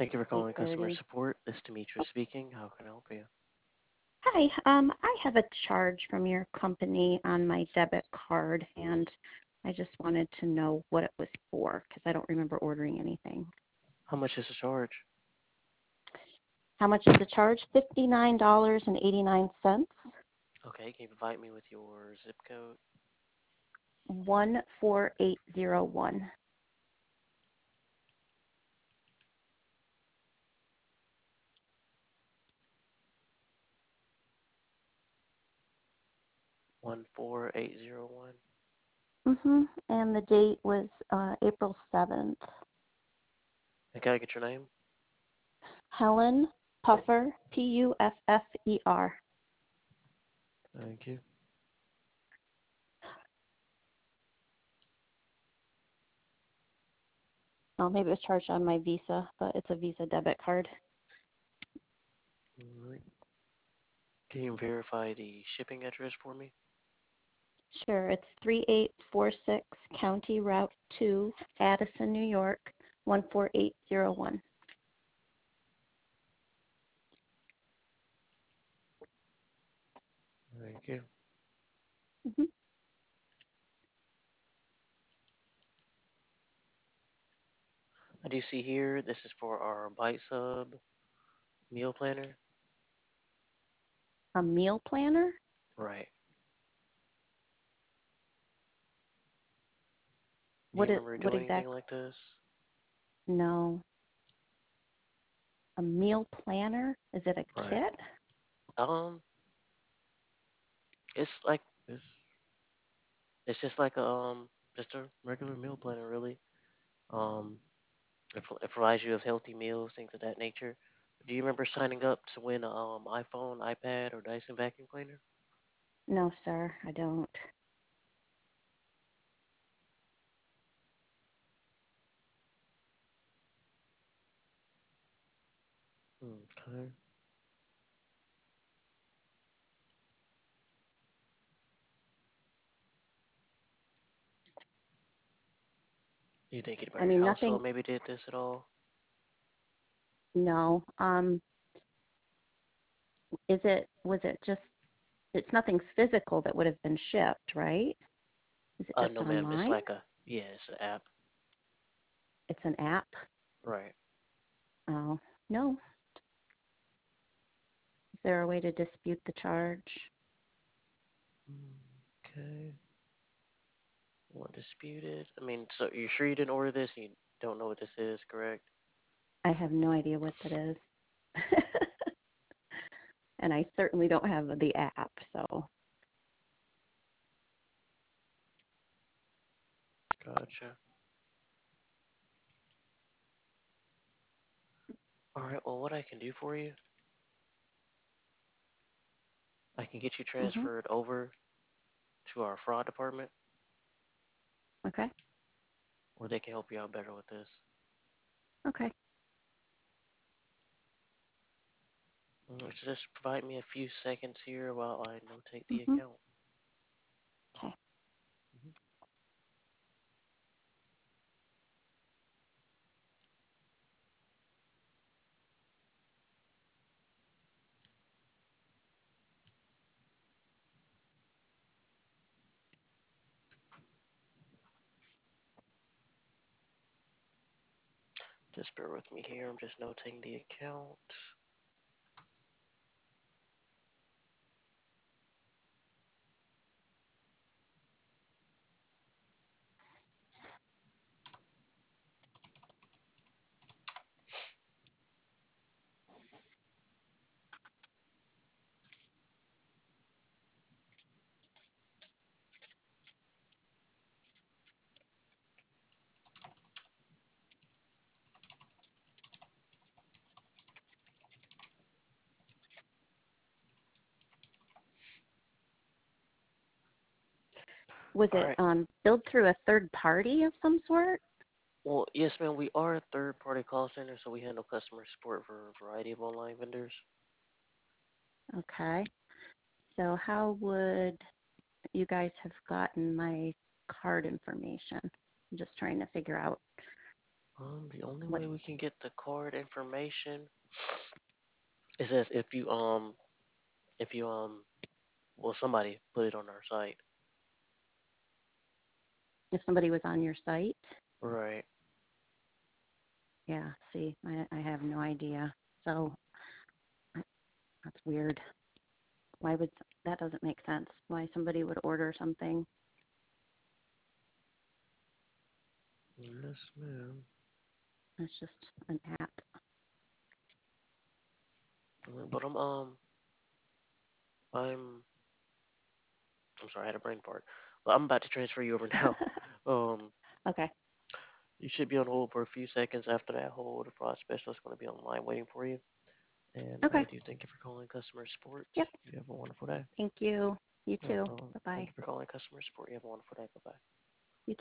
Thank you for calling customer 8:30. support. This is Demetrius speaking. How can I help you? Hi, I have a charge from your company on my debit card, and I just wanted to know what it was for because I don't remember ordering anything. How much is the charge? How much is the charge? $59.89. Okay, can you provide me with your zip code? 14801. 14801. And the date was April 7th. And can I get your name? Helen Puffer, Puffer. Thank you. Oh, maybe it was charged on my Visa, but it's a Visa debit card. All right. Can you verify the shipping address for me? Sure, it's 3846 County Route 2, Addison, New York, 14801. Thank you. Mm-hmm. I do see here this is for our Bite Sub meal planner. A meal planner? Right. Do you What is remember what doing anything exact? like this? No, a meal planner? Is it a Right. kit? Um, it's like this. It's just like just a regular meal planner, really. Um, it provides you with healthy meals, things of that nature. Do you remember signing up to win a iPhone, iPad, or Dyson vacuum cleaner? No, sir, I don't. Okay. Do you think anybody I in your mean, household nothing. maybe did this at all? No. Was it just? It's nothing physical that would have been shipped, right? Is it just No, ma'am. It's online? like yeah, it's an app. It's an app. Right. Oh, no. Is there a way to dispute the charge? Okay. What disputed? I mean, so you're sure you didn't order this? And you don't know what this is, correct? I have no idea what that is. And I certainly don't have the app, so Gotcha. All right. Well, what I can do for you, I can get you mhm. transferred over to our fraud department, Okay. where they can help you out better with this. Okay. So just provide me a few seconds here while I notate the Mhm. account. Okay. Mhm. Just bear with me here. I'm just notating the account. Was All it right. billed through a third party of some sort? Well, yes, ma'am. We are a third-party call center, so we handle customer support for a variety of online vendors. Okay. So how would you guys have gotten my card information? I'm just trying to figure out. The only What way we can get the card information is as if you well somebody put it on our site. if somebody was on your site? Right. Yeah, see, I have no idea. So that's weird. Why would that doesn't make sense? Why somebody would order something? Yes, ma'am. It's just an app. But I'm I'm sorry, I had a brain fart. Well, I'm about to transfer you over now. Um, Okay. you should be on hold for a few seconds. After that hold, the fraud specialist is going to be online waiting for you. And I Okay. do thank you for calling customer support. Yep. You have a wonderful day. Thank you. You No too. problem. Bye Thank bye. you for calling customer support. You have a wonderful day. Bye bye.